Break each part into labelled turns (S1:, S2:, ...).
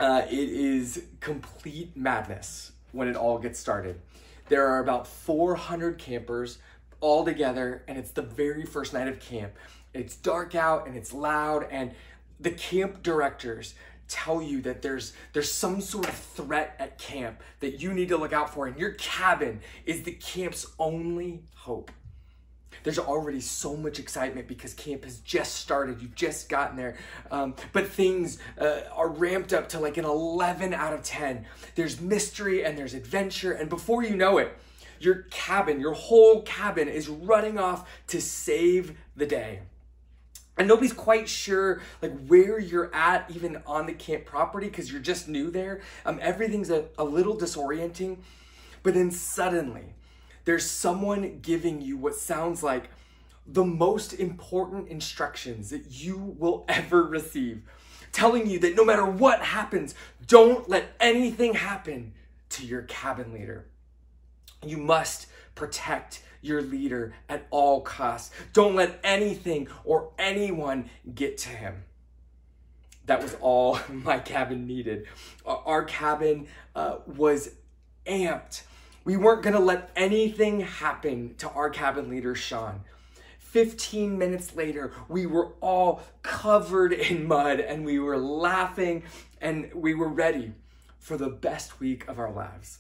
S1: It is complete madness when it all gets started. There are about 400 campers all together, and it's the very first night of camp. It's dark out and it's loud, and the camp directors tell you that there's some sort of threat at camp that you need to look out for, and your cabin is the camp's only hope. There's already so much excitement because camp has just started. You've just gotten there. But things are ramped up to like an 11 out of 10. There's mystery and there's adventure. And before you know it, your whole cabin is running off to save the day. And nobody's quite sure like where you're at even on the camp property because you're just new there. Everything's a little disorienting. But then suddenly, there's someone giving you what sounds like the most important instructions that you will ever receive, telling you that no matter what happens, don't let anything happen to your cabin leader. You must protect your leader at all costs. Don't let anything or anyone get to him. That was all my cabin needed. Our cabin was amped. We weren't going to let anything happen to our cabin leader, Sean. 15 minutes later, we were all covered in mud and we were laughing and we were ready for the best week of our lives.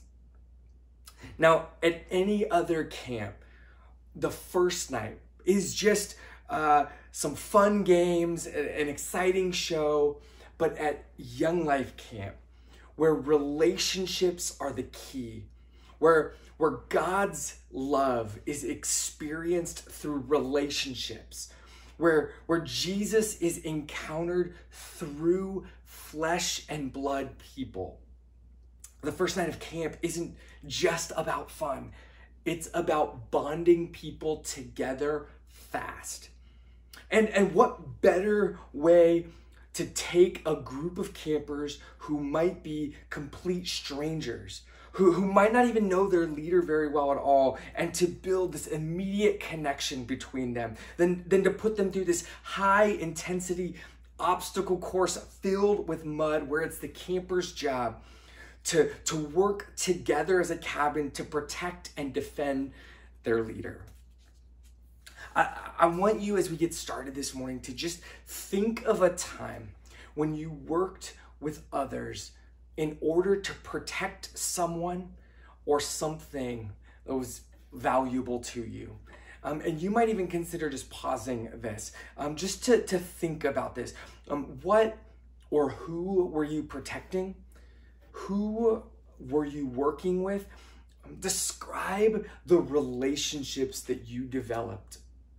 S1: Now, at any other camp, the first night is just some fun games, an exciting show. But at Young Life Camp, where relationships are the key, where God's love is experienced through relationships, where Jesus is encountered through flesh and blood people. The first night of camp isn't just about fun. It's about bonding people together fast. And what better way to take a group of campers who might be complete strangers, who might not even know their leader very well at all, and to build this immediate connection between them, than to put them through this high intensity obstacle course filled with mud where it's the camper's job to work together as a cabin to protect and defend their leader. I want you, as we get started this morning, to just think of a time when you worked with others in order to protect someone or something that was valuable to you. And you might even consider just pausing this, just to think about this. What or who were you protecting? Who were you working with? Describe the relationships that you developed.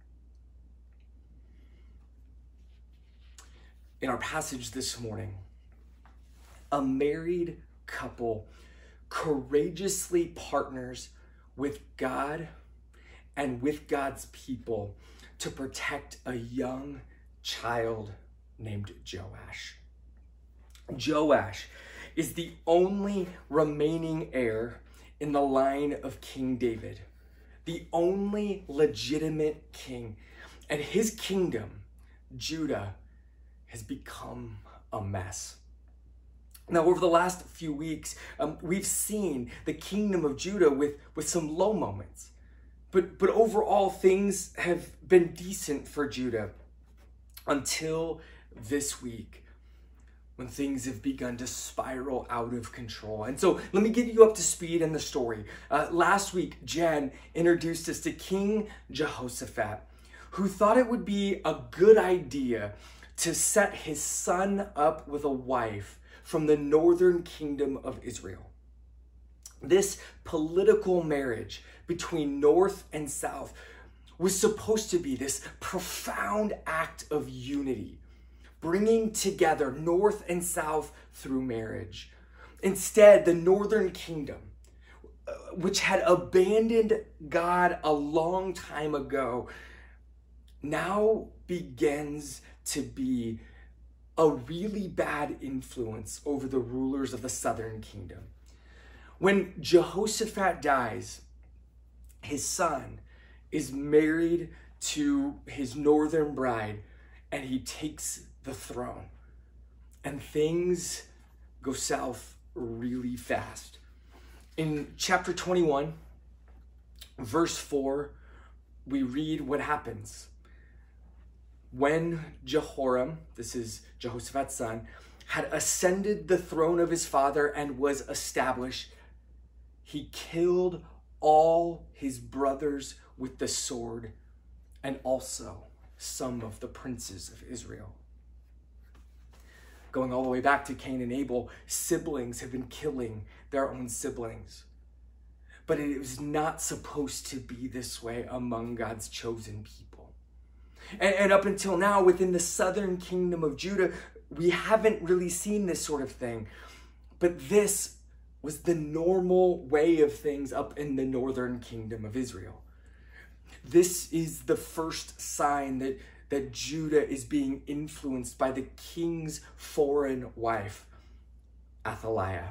S1: In our passage this morning, a married couple courageously partners with God and with God's people to protect a young child named Joash. Joash is the only remaining heir in the line of King David, the only legitimate king. And his kingdom, Judah, has become a mess. Now, over the last few weeks, we've seen the kingdom of Judah with some low moments. But overall, things have been decent for Judah until this week, when things have begun to spiral out of control. And so let me get you up to speed in the story. Last week, Jen introduced us to King Jehoshaphat, who thought it would be a good idea to set his son up with a wife from the northern kingdom of Israel. This political marriage between north and south was supposed to be this profound act of unity, bringing together north and south through marriage. Instead, the northern kingdom, which had abandoned God a long time ago, now begins to be a really bad influence over the rulers of the southern kingdom. When Jehoshaphat dies, his son is married to his northern bride, and he takes the throne. And things go south really fast. In chapter 21, verse 4, we read what happens. When Jehoram, this is Jehoshaphat's son, had ascended the throne of his father and was established, he killed all his brothers with the sword and also some of the princes of Israel. Going all the way back to Cain and Abel, siblings have been killing their own siblings. But it was not supposed to be this way among God's chosen people. And up until now, within the southern kingdom of Judah, we haven't really seen this sort of thing. But this was the normal way of things up in the northern kingdom of Israel. This is the first sign that Judah is being influenced by the king's foreign wife, Athaliah.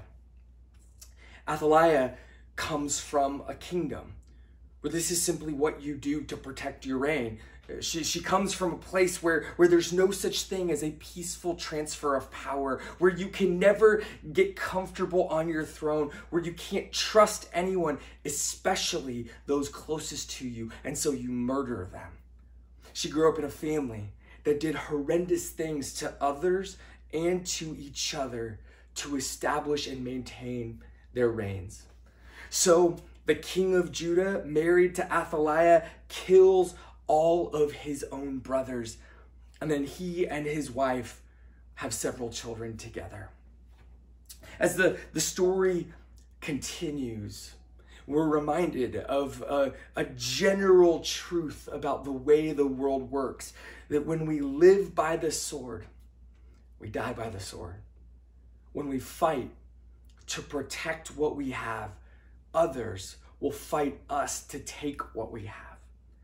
S1: Athaliah comes from a kingdom where this is simply what you do to protect your reign. She comes from a place where there's no such thing as a peaceful transfer of power, where you can never get comfortable on your throne, where you can't trust anyone, especially those closest to you, and so you murder them. She grew up in a family that did horrendous things to others and to each other to establish and maintain their reigns. So the king of Judah, married to Athaliah, kills all of his own brothers, and then he and his wife have several children together. As the story continues, we're reminded of a general truth about the way the world works, that when we live by the sword, we die by the sword. When we fight to protect what we have, others will fight us to take what we have.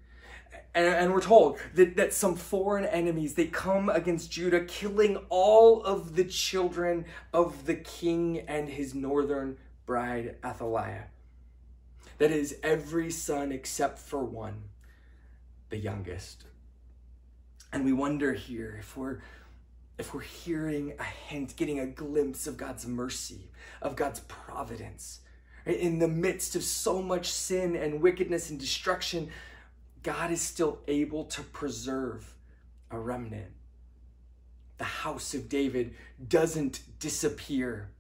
S1: And we're told that some foreign enemies, they come against Judah, killing all of the children of the king and his northern bride, Athaliah. That is, every son except for one, the youngest. And we wonder here if we're hearing a hint, getting a glimpse of God's mercy, of God's providence. In the midst of so much sin and wickedness and destruction, God is still able to preserve a remnant. The house of David doesn't disappear.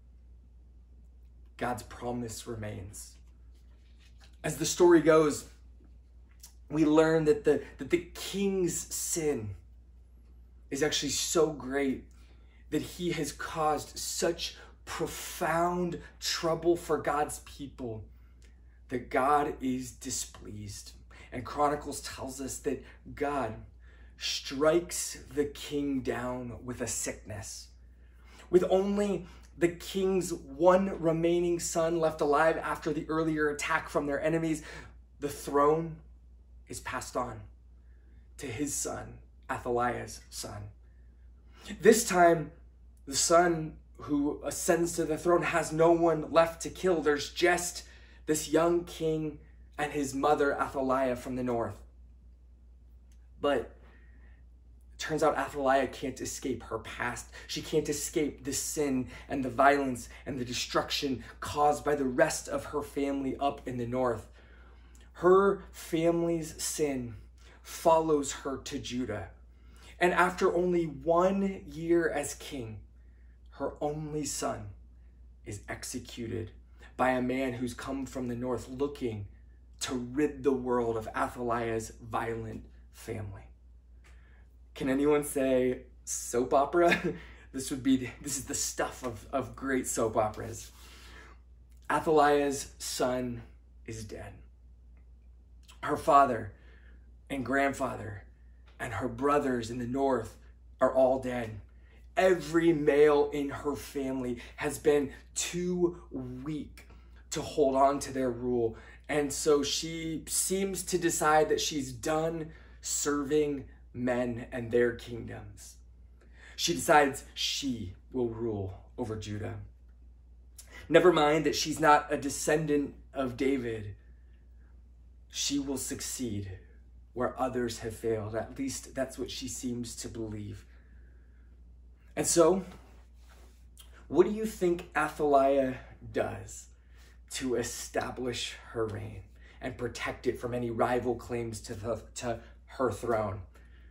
S1: God's promise remains. As the story goes, we learn that the king's sin is actually so great that he has caused such profound trouble for God's people that God is displeased. And Chronicles tells us that God strikes the king down with a sickness. With only the king's one remaining son left alive after the earlier attack from their enemies, the throne is passed on to his son, Athaliah's son. This time, the son who ascends to the throne has no one left to kill. There's just this young king and his mother, Athaliah, from the north. But it turns out Athaliah can't escape her past. She can't escape the sin and the violence and the destruction caused by the rest of her family up in the north. Her family's sin follows her to Judah. And after only 1 year as king, her only son is executed by a man who's come from the north looking to rid the world of Athaliah's violent family. Can anyone say soap opera? This is the stuff of great soap operas. Athaliah's son is dead. Her father and grandfather and her brothers in the north are all dead. Every male in her family has been too weak to hold on to their rule. And so she seems to decide that she's done serving men and their kingdoms. She decides she will rule over Judah. Never mind that she's not a descendant of David. She will succeed where others have failed. At least that's what she seems to believe. And so What do you think Athaliah does to establish her reign and protect it from any rival claims to her throne?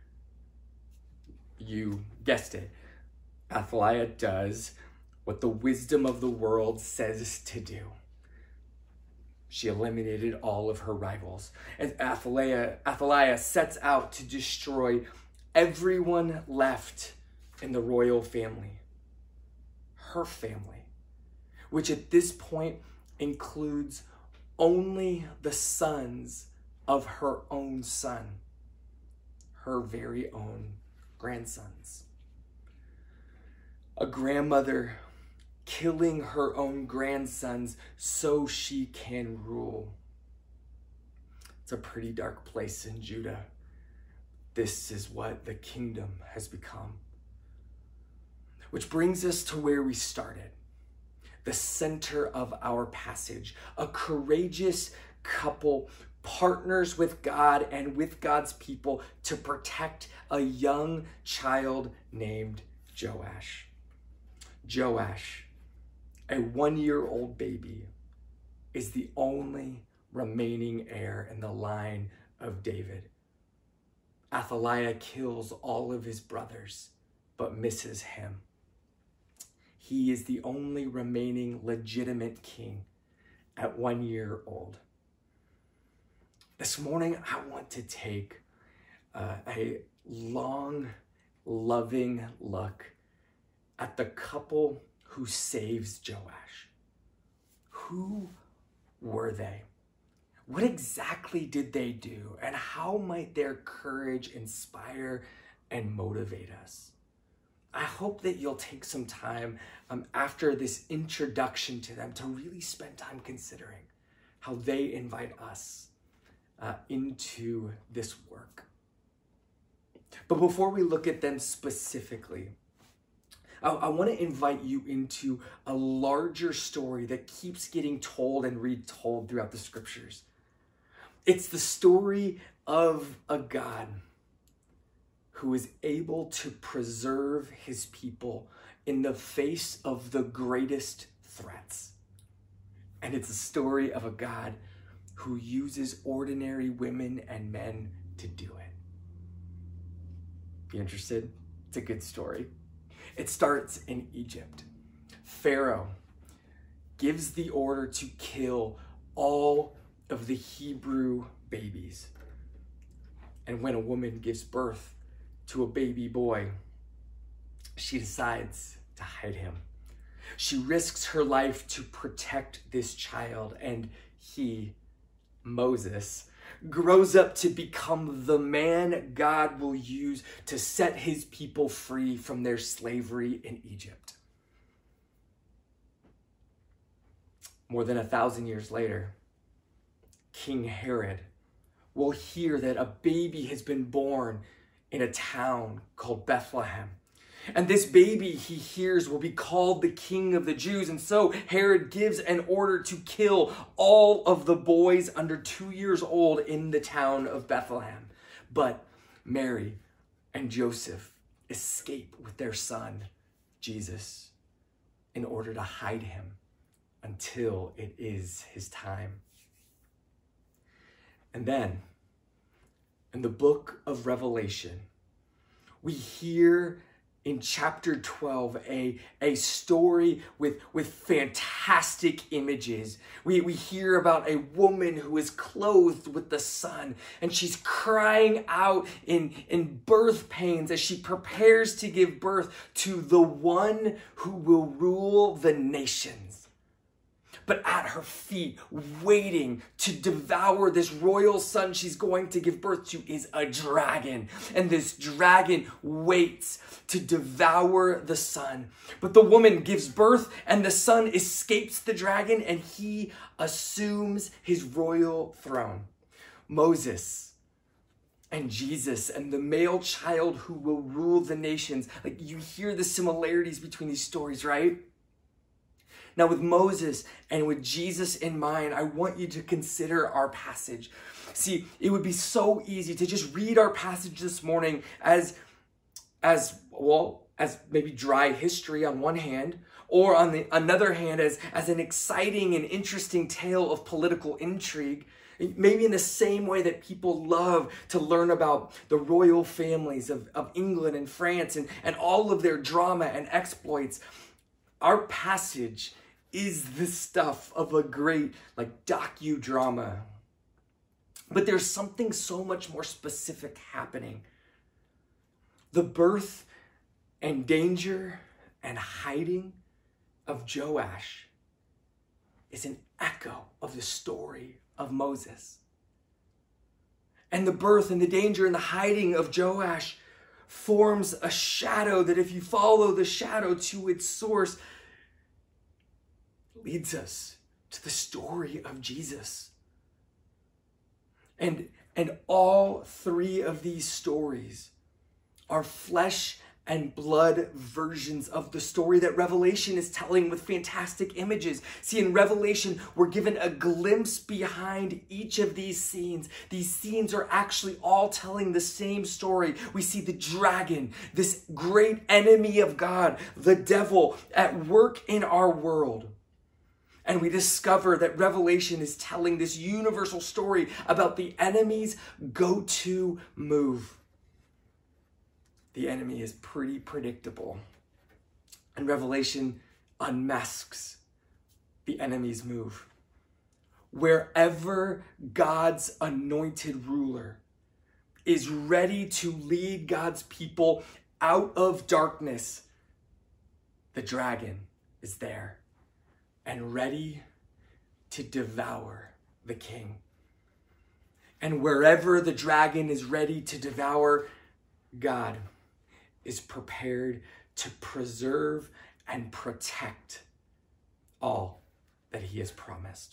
S1: You guessed it. Athaliah does what the wisdom of the world says to do. She eliminated all of her rivals. And Athaliah sets out to destroy everyone left in the royal family. Her family, which at this point includes only the sons of her own son, her very own grandsons. A grandmother killing her own grandsons so she can rule. It's a pretty dark place in Judah. This is what the kingdom has become. Which brings us to where we started, the center of our passage. A courageous couple partners with God and with God's people to protect a young child named Joash. Joash, a 1-year-old baby, is the only remaining heir in the line of David. Athaliah kills all of his brothers, but misses him. He is the only remaining legitimate king at 1 year old. This morning, I want to take a long, loving look at the couple who saves Joash. Who were they? What exactly did they do? And how might their courage inspire and motivate us? I hope that you'll take some time after this introduction to them to really spend time considering how they invite us into this work. But before we look at them specifically, I want to invite you into a larger story that keeps getting told and retold throughout the scriptures. It's the story of a God who is able to preserve his people in the face of the greatest threats. And it's a story of a God who uses ordinary women and men to do it. You interested? It's a good story. It starts in Egypt. Pharaoh gives the order to kill all of the Hebrew babies. And when a woman gives birth to a baby boy, she decides to hide him. She risks her life to protect this child, and he, Moses, grows up to become the man God will use to set his people free from their slavery in Egypt. More than 1,000 years later, King Herod will hear that a baby has been born in a town called Bethlehem. And this baby he hears will be called the King of the Jews. And so Herod gives an order to kill all of the boys under 2 years old in the town of Bethlehem. But Mary and Joseph escape with their son, Jesus, in order to hide him until it is his time. And then, in the book of Revelation, we hear in chapter 12 a story with fantastic images. We hear about a woman who is clothed with the sun, and she's crying out in birth pains as she prepares to give birth to the one who will rule the nations. But at her feet, waiting to devour this royal son she's going to give birth to, is a dragon. And this dragon waits to devour the son. But the woman gives birth, and the son escapes the dragon, and he assumes his royal throne. Moses and Jesus and the male child who will rule the nations. Like, you hear the similarities between these stories, right? Now, with Moses and with Jesus in mind, I want you to consider our passage. See, it would be so easy to just read our passage this morning as as maybe dry history on one hand, or on the another hand as an exciting and interesting tale of political intrigue. Maybe in the same way that people love to learn about the royal families of England and France and all of their drama and exploits. Our passage is the stuff of a great docudrama. But there's something so much more specific happening. The birth and danger and hiding of Joash is an echo of the story of Moses. And the birth and the danger and the hiding of Joash forms a shadow that, if you follow the shadow to its source, leads us to the story of Jesus. And all three of these stories are flesh and blood versions of the story that Revelation is telling with fantastic images. See, in Revelation, we're given a glimpse behind each of these scenes. These scenes are actually all telling the same story. We see the dragon, this great enemy of God, the devil, at work in our world. And we discover that Revelation is telling this universal story about the enemy's go-to move. The enemy is pretty predictable. And Revelation unmasks the enemy's move. Wherever God's anointed ruler is ready to lead God's people out of darkness, the dragon is there and ready to devour the king. And wherever the dragon is ready to devour, God is prepared to preserve and protect all that he has promised.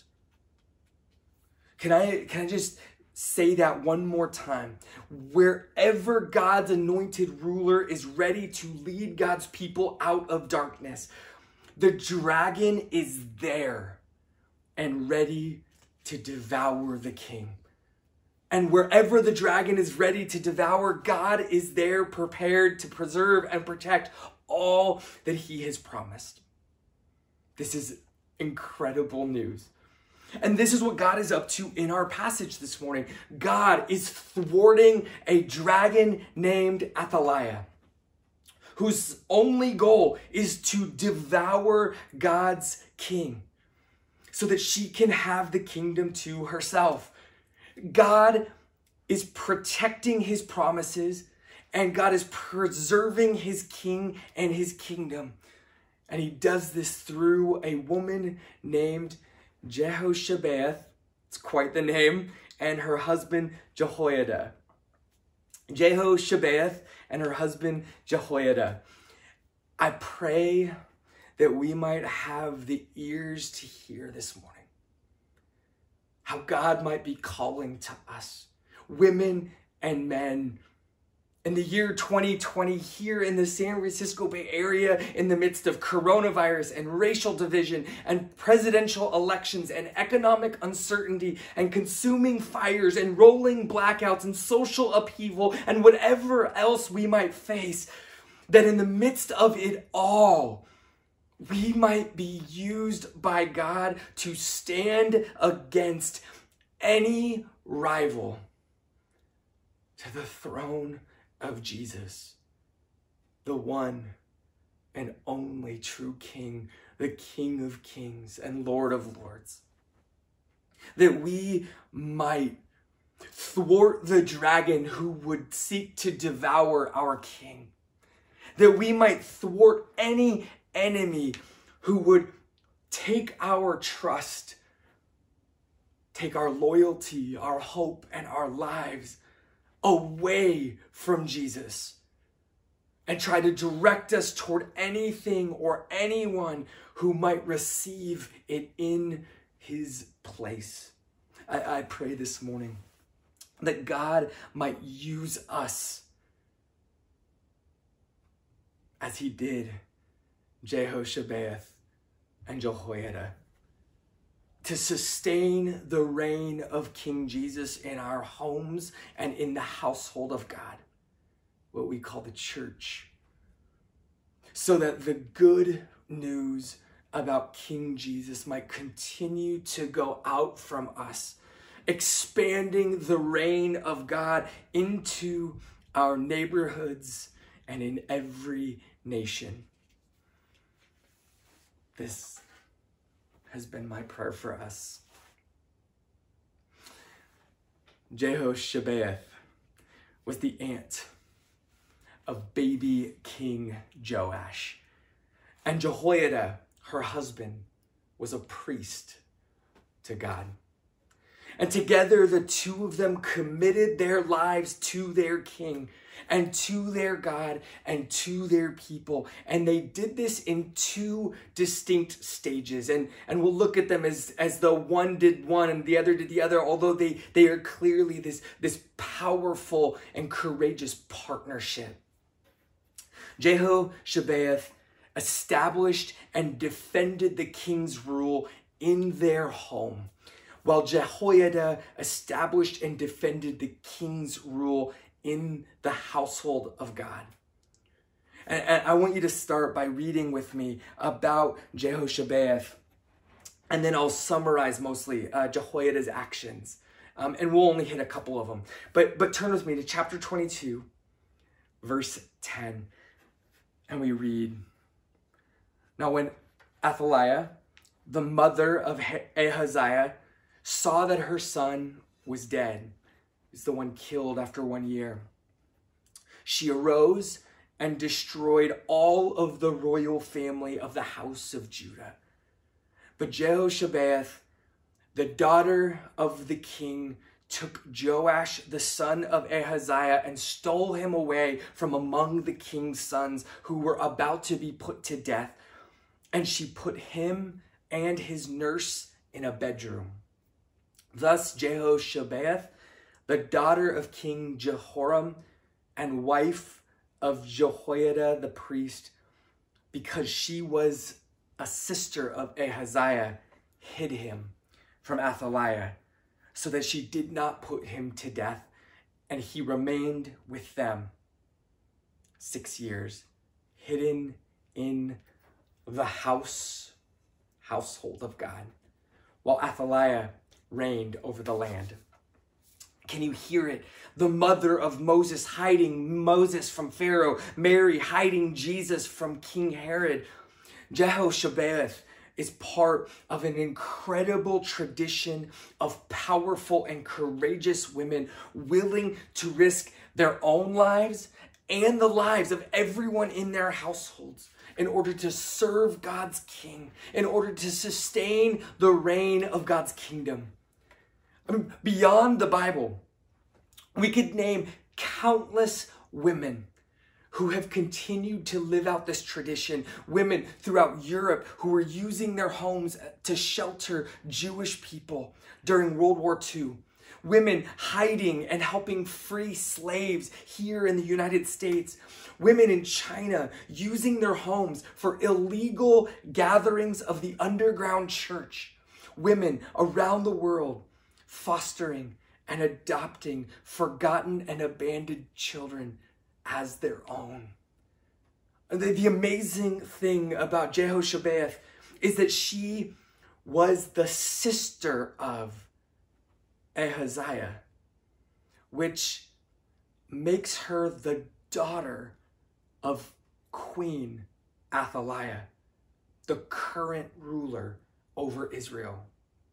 S1: Can I just say that one more time? Wherever God's anointed ruler is ready to lead God's people out of darkness, the dragon is there and ready to devour the king. And wherever the dragon is ready to devour, God is there prepared to preserve and protect all that he has promised. This is incredible news. And this is what God is up to in our passage this morning. God is thwarting a dragon named Athaliah, whose only goal is to devour God's king so that she can have the kingdom to herself. God is protecting his promises, and God is preserving his king and his kingdom. And he does this through a woman named Jehoshabeath, it's quite the name, and her husband Jehoiada. Jehoshabeath and her husband Jehoiada. I pray that we might have the ears to hear this morning how God might be calling to us, women and men, in the year 2020 here in the San Francisco Bay Area, in the midst of coronavirus and racial division and presidential elections and economic uncertainty and consuming fires and rolling blackouts and social upheaval and whatever else we might face, that in the midst of it all, we might be used by God to stand against any rival to the throne of Jesus, the one and only true King, the King of Kings and Lord of Lords. That we might thwart the dragon who would seek to devour our King. That we might thwart any enemy who would take our trust, take our loyalty, our hope, and our lives away from Jesus and try to direct us toward anything or anyone who might receive it in his place. I pray this morning that God might use us as he did Jehoshabeath and Jehoiada, to sustain the reign of King Jesus in our homes and in the household of God, what we call the church. so that the good news about King Jesus might continue to go out from us, expanding the reign of God into our neighborhoods and in every nation. This has been my prayer for us. Jehoshabeath was the aunt of baby King Joash. And Jehoiada, her husband, was a priest to God. And together the two of them committed their lives to their king and to their God and to their people. And they did this in two distinct stages. And we'll look at them as though one did one and the other did the other, although they are clearly this powerful and courageous partnership. Jehoshabeath established and defended the king's rule in their home, while Jehoiada established and defended the king's rule in the household of God. And I want you to start by reading with me about Jehoshabeath, and then I'll summarize mostly Jehoiada's actions. And we'll only hit a couple of them. But turn with me to chapter 22, verse 10, and we read, "Now when Athaliah, the mother of Ahaziah, saw that her son was dead," he's the one killed after 1 year, "she arose and destroyed all of the royal family of the house of Judah. But Jehoshabeath, the daughter of the king, took Joash, the son of Ahaziah, and stole him away from among the king's sons who were about to be put to death. And she put him and his nurse in a bedroom. Thus Jehoshabeath, the daughter of King Jehoram and wife of Jehoiada the priest, because she was a sister of Ahaziah, hid him from Athaliah, so that she did not put him to death, and he remained with them 6 years, hidden in the household of God, while Athaliah reigned over the land." Can you hear it? The mother of Moses hiding Moses from Pharaoh, Mary hiding Jesus from King Herod. Jehoshabeath is part of an incredible tradition of powerful and courageous women willing to risk their own lives and the lives of everyone in their households in order to serve God's king, in order to sustain the reign of God's kingdom. I mean, beyond the Bible, we could name countless women who have continued to live out this tradition. Women throughout Europe who were using their homes to shelter Jewish people during World War II. Women hiding and helping free slaves here in the United States. Women in China using their homes for illegal gatherings of the underground church. Women around the world fostering and adopting forgotten and abandoned children as their own. The amazing thing about Jehoshabeath is that she was the sister of Ahaziah, which makes her the daughter of Queen Athaliah, the current ruler over Israel.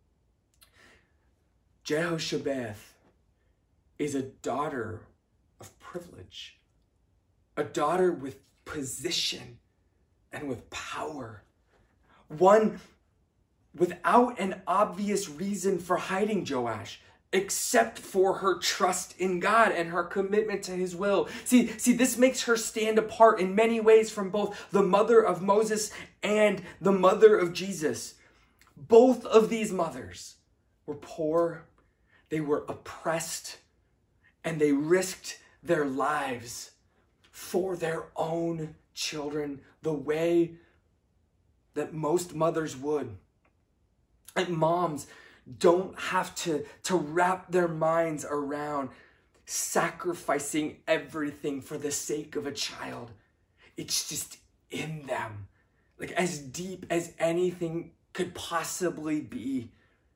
S1: Jehoshabeath is a daughter of privilege, a daughter with position and with power, one without an obvious reason for hiding Joash, except for her trust in God and her commitment to his will. See, this makes her stand apart in many ways from both the mother of Moses and the mother of Jesus. Both of these mothers were poor, they were oppressed, and they risked their lives for their own children the way that most mothers would. And moms don't have to wrap their minds around sacrificing everything for the sake of a child. It's in them, like as deep as anything could possibly be.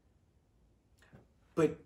S1: But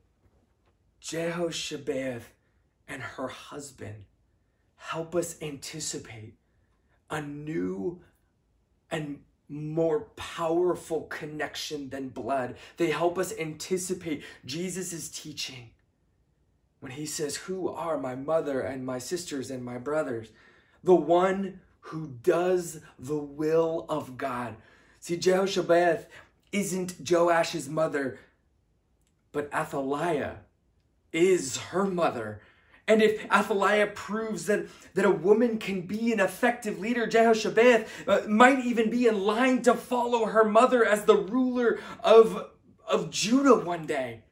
S1: Jehoshabeath and her husband help us anticipate a new and more powerful connection than blood. They help us anticipate Jesus' teaching when he says, "Who are my mother and my sisters and my brothers?" The one who does the will of God. See, Jehoshabeath isn't Joash's mother, but Athaliah is her mother. And if Athaliah proves that a woman can be an effective leader, Jehoshabeath might even be in line to follow her mother as the ruler of Judah one day.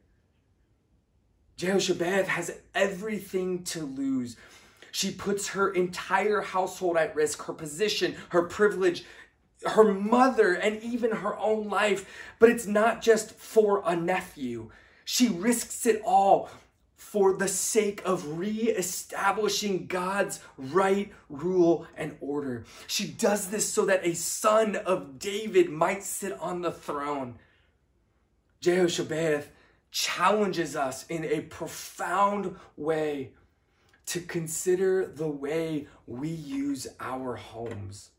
S1: Jehoshabeath has everything to lose. She puts her entire household at risk, her position, her privilege, her mother, and even her own life. But it's not just for a nephew. She risks it all for the sake of reestablishing God's right rule and order. She does this so that a son of David might sit on the throne. Jehoshabeath challenges us in a profound way to consider the way we use our homes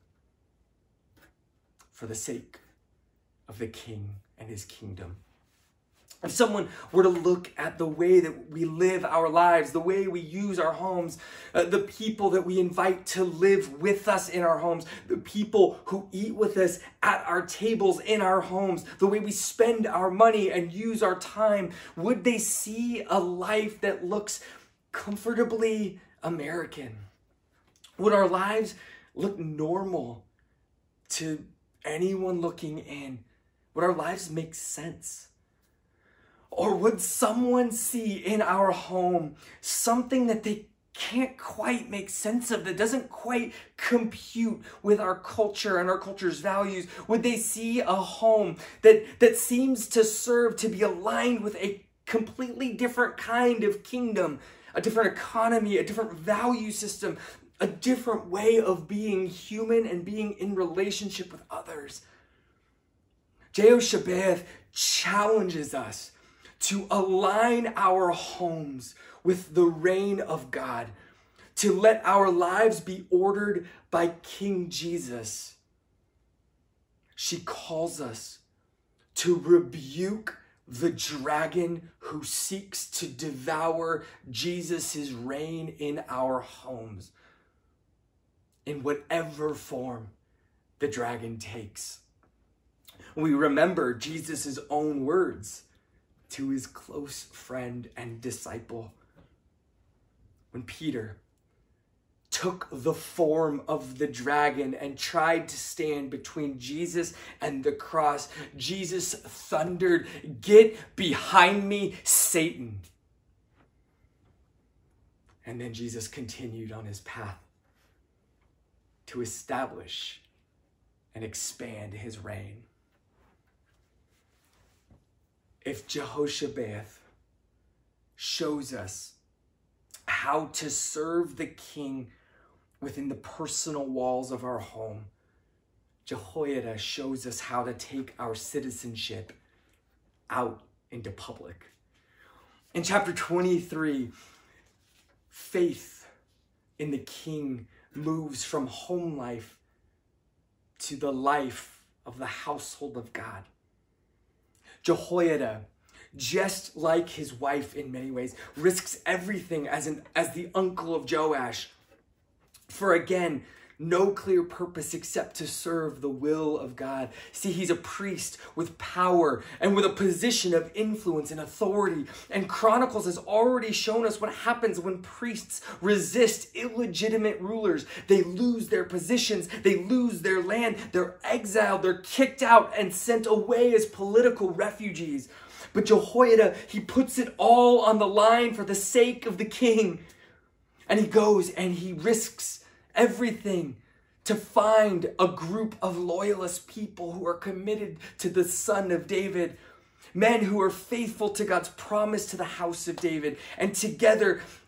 S1: for the sake of the King and his kingdom. If someone were to look at the way that we live our lives, the way we use our homes, the people that we invite to live with us in our homes, the people who eat with us at our tables in our homes, the way we spend our money and use our time, would they see a life that looks comfortably American? Would our lives look normal to anyone looking in? Would our lives make sense? Or would someone see in our home something that they can't quite make sense of, that doesn't quite compute with our culture and our culture's values? Would they see a home that seems to serve to be aligned with a completely different kind of kingdom, a different economy, a different value system, a different way of being human and being in relationship with others? Jehoshabeath challenges us to align our homes with the reign of God, to let our lives be ordered by King Jesus. She calls us to rebuke the dragon who seeks to devour Jesus' reign in our homes, in whatever form the dragon takes. We remember Jesus' own words to his close friend and disciple when Peter took the form of the dragon and tried to stand between Jesus and the cross. Jesus thundered, "Get behind me, Satan." And then Jesus continued on his path to establish and expand his reign. If Jehoshabeath shows us how to serve the king within the personal walls of our home, Jehoiada shows us how to take our citizenship out into public. In chapter 23, faith in the king moves from home life to the life of the household of God. Jehoiada, just like his wife in many ways, risks everything as the uncle of Joash for, again, no clear purpose except to serve the will of God. See, he's a priest with power and with a position of influence and authority. And Chronicles has already shown us what happens when priests resist illegitimate rulers. They lose their positions, they lose their land, they're exiled, they're kicked out and sent away as political refugees. But Jehoiada, he puts it all on the line for the sake of the king. And he goes and he risks everything to find a group of loyalist people who are committed to the Son of David, men who are faithful to God's promise to the house of David. And together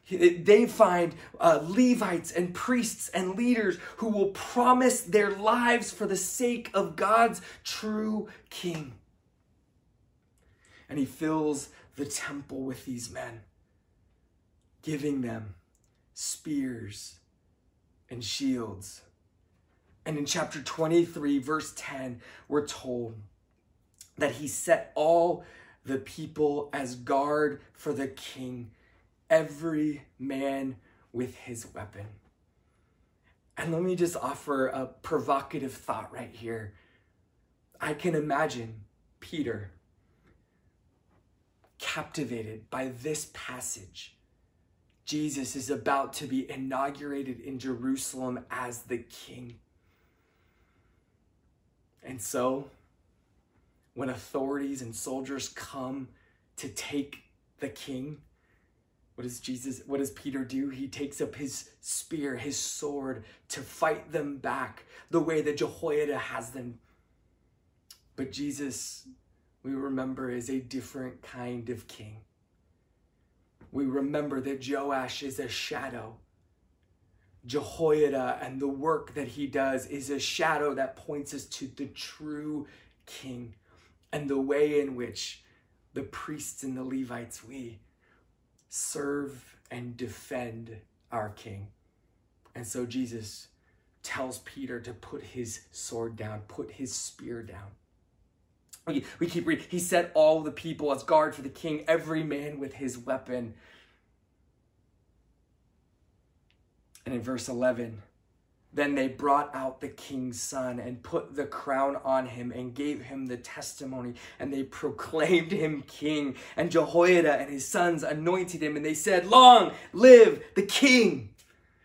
S1: They find Levites and priests and leaders who will promise their lives for the sake of God's true king. And he fills the temple with these men, giving them spears and shields. And in chapter 23, verse 10, we're told that he set all the people as guard for the king, every man with his weapon. And let me just offer a provocative thought right here. I can imagine Peter captivated by this passage. Jesus is about to be inaugurated in Jerusalem as the king. And so, when authorities and soldiers come to take the king, what does Peter do? He takes up his spear, his sword, to fight them back the way that Jehoiada has them. But Jesus, we remember, is a different kind of king. We remember that Joash is a shadow. Jehoiada and the work that he does is a shadow that points us to the true king and the way in which the priests and the Levites, we serve and defend our king. And so Jesus tells Peter to put his sword down, put his spear down. We keep reading. He set all the people as guard for the king, every man with his weapon. And in verse 11, then they brought out the king's son and put the crown on him and gave him the testimony, and they proclaimed him king. And Jehoiada and his sons anointed him, and they said, "Long live the king."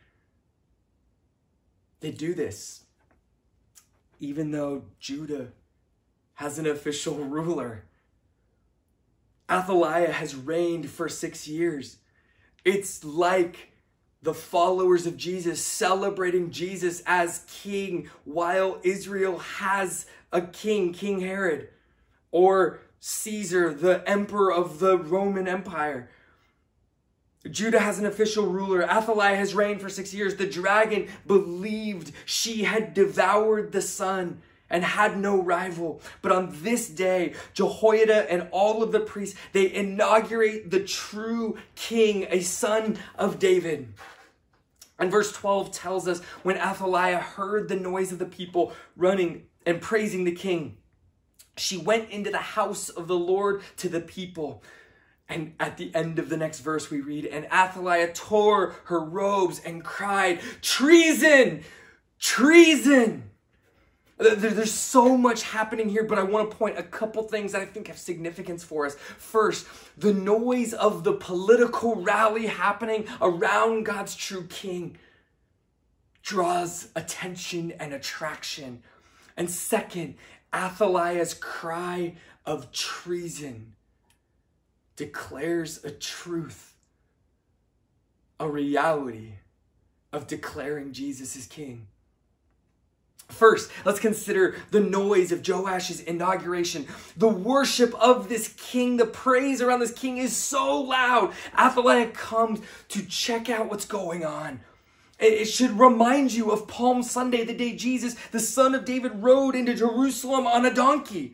S1: They do this even though Judah has an official ruler. Athaliah has reigned for 6 years. It's like the followers of Jesus celebrating Jesus as king while Israel has a king, King Herod, or Caesar, the emperor of the Roman Empire. Judah has an official ruler. Athaliah has reigned for 6 years. The dragon believed she had devoured the son and had no rival. But on this day, Jehoiada and all of the priests, they inaugurate the true king, a son of David. And verse 12 tells us, when Athaliah heard the noise of the people running and praising the king, she went into the house of the Lord to the people. And at the end of the next verse we read, and Athaliah tore her robes and cried, "Treason! Treason!" There's so much happening here, but I want to point a couple things that I think have significance for us. First, the noise of the political rally happening around God's true king draws attention and attraction. And second, Athaliah's cry of treason declares a truth, a reality of declaring Jesus as king. First, let's consider the noise of Joash's inauguration. The worship of this king, the praise around this king is so loud. Athaliah comes to check out what's going on. It should remind you of Palm Sunday, the day Jesus, the son of David, rode into Jerusalem on a donkey.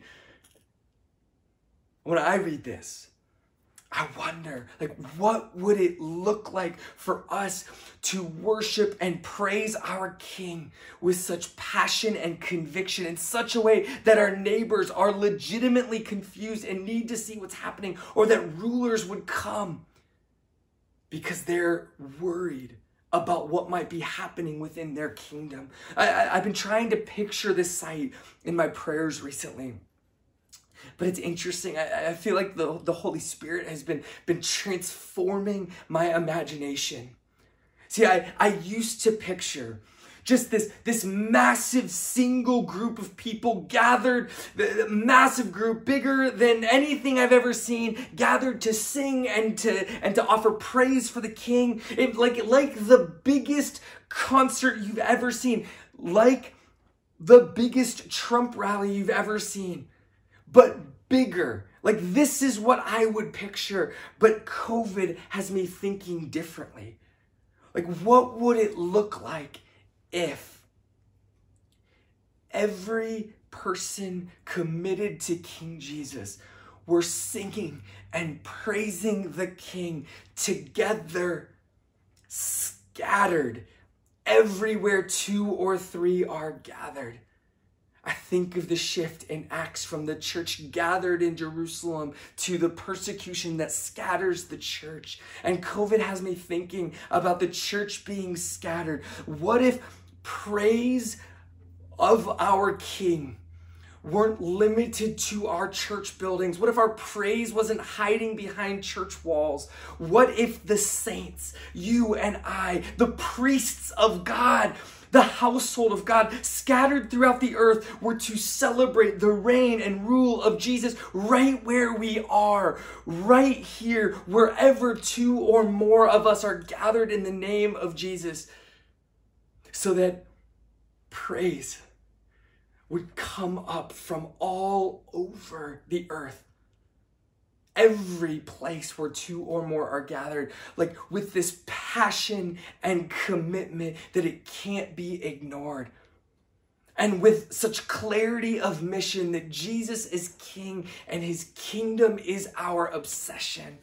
S1: When I read this, I wonder, what would it look like for us to worship and praise our King with such passion and conviction in such a way that our neighbors are legitimately confused and need to see what's happening, or that rulers would come because they're worried about what might be happening within their kingdom. I've been trying to picture this sight in my prayers recently. But it's interesting. I feel like the Holy Spirit has been transforming my imagination. See, I used to picture just this massive single group of people gathered, the massive group, bigger than anything I've ever seen, gathered to sing and to offer praise for the king. Like the biggest concert you've ever seen, like the biggest Trump rally you've ever seen. but bigger. Like, this is what I would picture, but COVID has me thinking differently. Like, what would it look like if every person committed to King Jesus were singing and praising the King together, scattered everywhere 2 or 3 are gathered? I think of the shift in Acts from the church gathered in Jerusalem to the persecution that scatters the church. And COVID has me thinking about the church being scattered. What if praise of our King weren't limited to our church buildings? What if our praise wasn't hiding behind church walls? What if the saints, you and I, the priests of God, the household of God, scattered throughout the earth, were to celebrate the reign and rule of Jesus right where we are, right here, wherever 2 or more of us are gathered in the name of Jesus, so that praise would come up from all over the earth. Every place where 2 or more are gathered, like with this passion and commitment that it can't be ignored. And with such clarity of mission that Jesus is King and his kingdom is our obsession.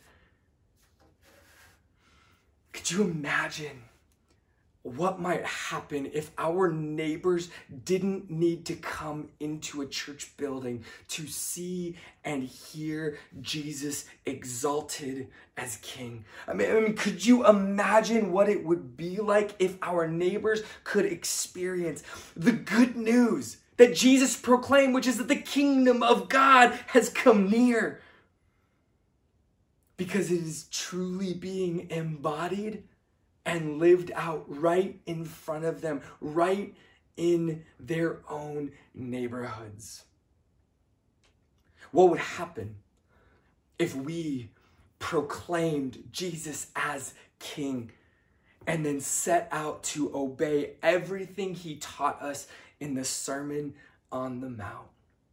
S1: Could you imagine what might happen if our neighbors didn't need to come into a church building to see and hear Jesus exalted as King? I mean, could you imagine what it would be like if our neighbors could experience the good news that Jesus proclaimed, which is that the kingdom of God has come near? Because it is truly being embodied and lived out right in front of them, right in their own neighborhoods. What would happen if we proclaimed Jesus as King and then set out to obey everything he taught us in the Sermon on the Mount?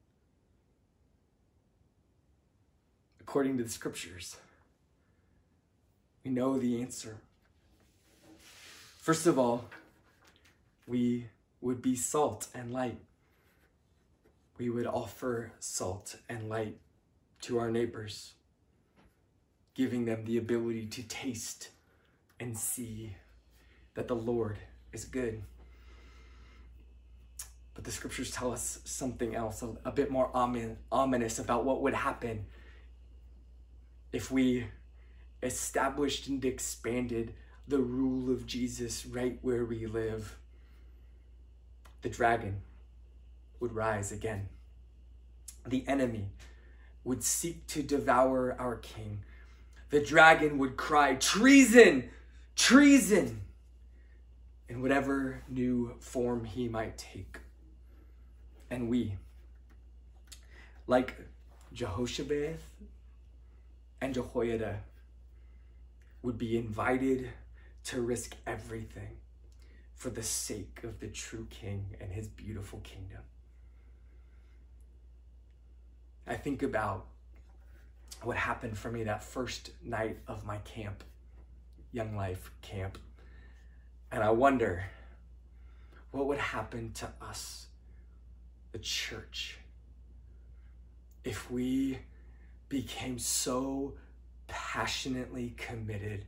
S1: According to the scriptures, we know the answer. First of all, we would be salt and light. We would offer salt and light to our neighbors, giving them the ability to taste and see that the Lord is good. But the scriptures tell us something else, a bit more ominous about what would happen if we established and expanded the rule of Jesus right where we live. The dragon would rise again. The enemy would seek to devour our King. The dragon would cry, "Treason! Treason!" in whatever new form he might take. And we, like Jehoshabeath and Jehoiada, would be invited to risk everything for the sake of the true King and his beautiful kingdom. I think about what happened for me that first night of my camp, Young Life camp, and I wonder what would happen to us, the church, if we became so passionately committed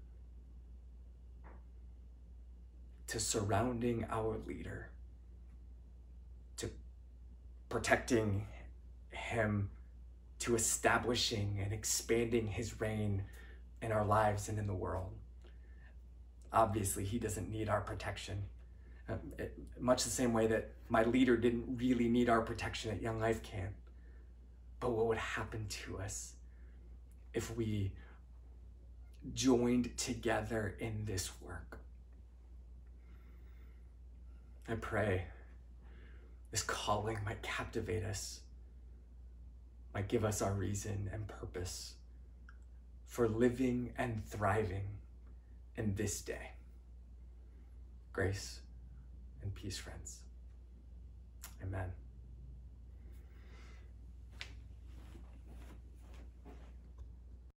S1: to surrounding our leader, to protecting him, to establishing and expanding his reign in our lives and in the world. Obviously, he doesn't need our protection. Much the same way that my leader didn't really need our protection at Young Life Camp. But what would happen to us if we joined together in this work? I pray this calling might captivate us, might give us our reason and purpose for living and thriving in this day. Grace and peace, friends. Amen.